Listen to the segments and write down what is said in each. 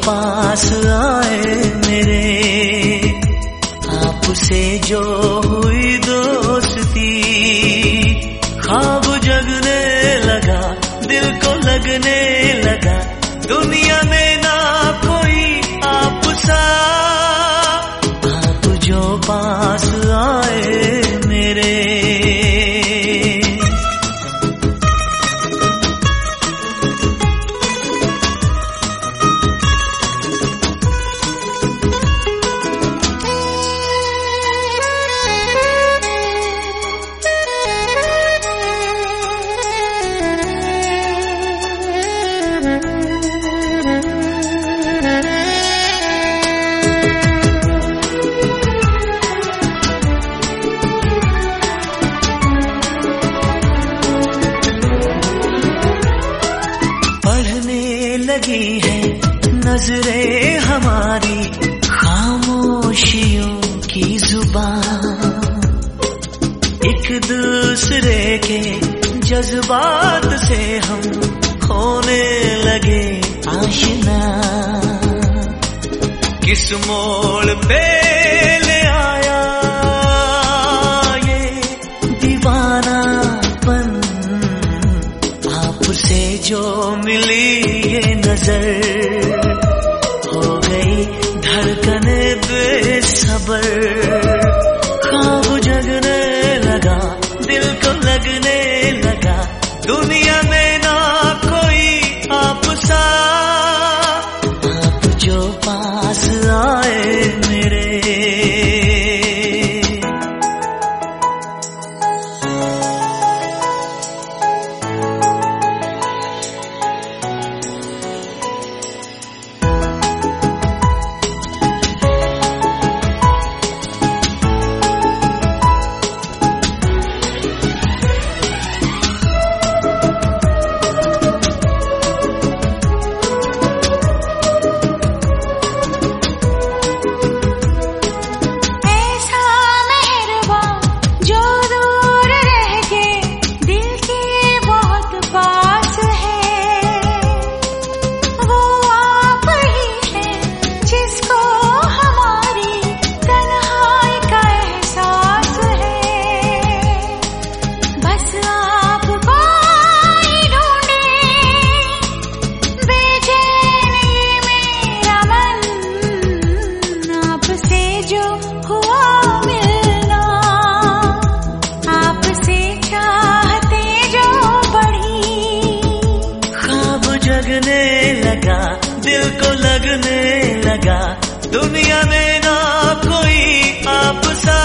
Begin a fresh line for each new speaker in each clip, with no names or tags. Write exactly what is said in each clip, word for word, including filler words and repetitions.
पास आए मेरे, आपसे जो हुई दोस्ती, ख्वाब जगने लगा, दिल को लगने लगा, दुनिया में ना कोई आप सा। आप जो पास आए मेरे, लगी है नजरें हमारी, खामोशियों की जुबान, एक दूसरे के जज्बात से हम खोने लगे आशना। किस मोड़ पे ले आया ये दीवानापन, आपसे जो मिली ये नजर, हो गई धड़कने बेसबर, ख्वाब जगने लगा, दिल को लगने लगा, दुनिया में ना कोई आप सा। आप जो पास आए मेरे, जगने लगा, दिल को लगने लगा, दुनिया में ना कोई आप सा।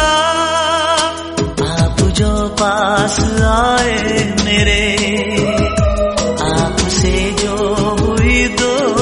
आप जो पास आए मेरे, आपसे जो हुई दो